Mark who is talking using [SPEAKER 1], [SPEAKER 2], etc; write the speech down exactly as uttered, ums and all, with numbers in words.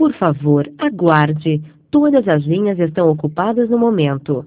[SPEAKER 1] Por favor, aguarde. Todas as linhas estão ocupadas no momento.